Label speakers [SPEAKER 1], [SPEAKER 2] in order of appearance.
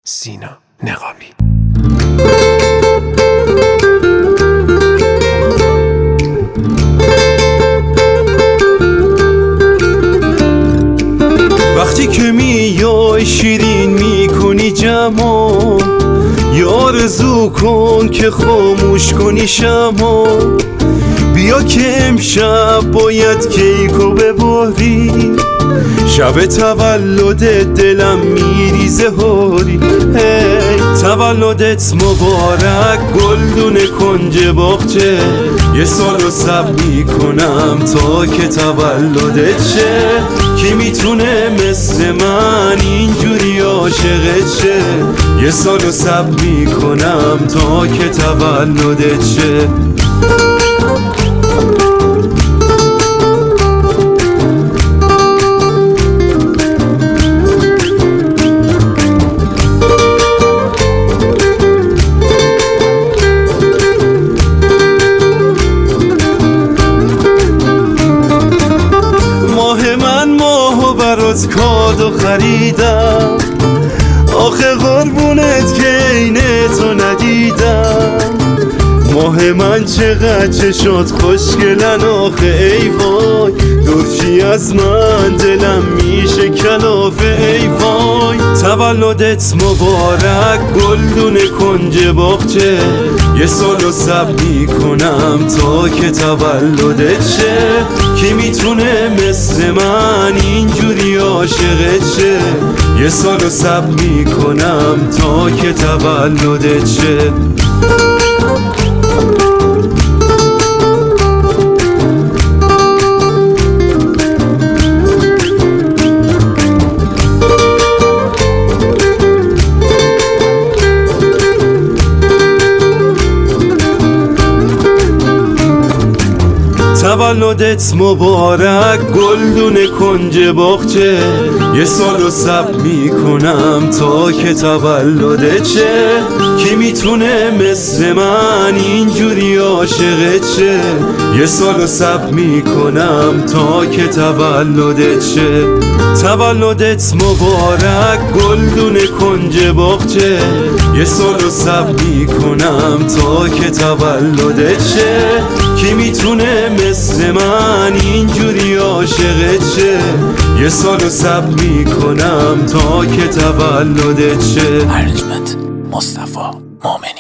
[SPEAKER 1] سینا نقابی.
[SPEAKER 2] وقتی که میای شیرین میکنی جمع، یا آرزو کن که خاموش کنی شمع. بیا که امشب باید کیکو بباری، شب تولد دلم میریزه هاری. هی تولدت مبارک گلدون کنج باغچه، یه سالو صبر میکنم تا که تولدت شه. کی میتونه مثل من اینجوری عاشقت شه؟ یه سالو صبر میکنم تا که تولدت شه. برات کادو خریدم، آخه قربونت که عینه تو ندیدم. ماه من چقدر چشات خوشگلن آخه ای وای، دورشی از من دلم میشه کلافه ای وای. تولدت مبارک گلدون کنج باغچه، یه سالو صبر میکنم تا که تولدت شه. کی میتونه مثل من اینجوری عاشقت شه؟ یه سالو صبر میکنم تا که تولدت شه. تولدت مبارک گلدون کنج باغچه، یه سالو صبر میکنم تا که تولدت شه. کی میتونه مثل من اینجوری عاشقت شه؟ یه سالو صبر میکنم تا که تولدت شه. تولدت مبارک گلدون کنج باغچه، یه سالو صبر میکنم تا که تولدت شه. کی میتونه مثل من اینجوری عاشقت شه؟ یه سالو صبر میکنم تا که تولدت شه.
[SPEAKER 1] ارجمند مصطفی مومنی.